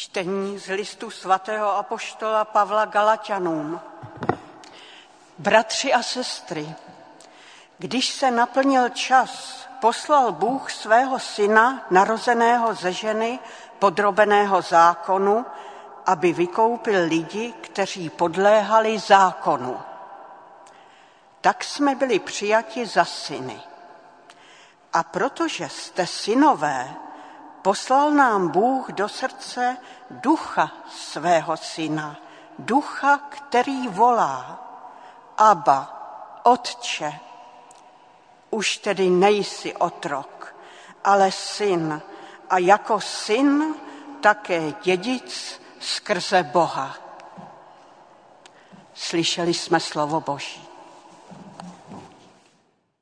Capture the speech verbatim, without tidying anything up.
Čtení z listu svatého apoštola Pavla Galaťanům. Bratři a sestry, když se naplnil čas, poslal Bůh svého syna, narozeného ze ženy, podrobeného zákonu, aby vykoupil lidi, kteří podléhali zákonu. Tak jsme byli přijati za syny. A protože jste synové, poslal nám Bůh do srdce ducha svého syna, ducha, který volá: Abba, Otče. Už tedy nejsi otrok, ale syn, a jako syn také dědic skrze Boha. Slyšeli jsme slovo Boží.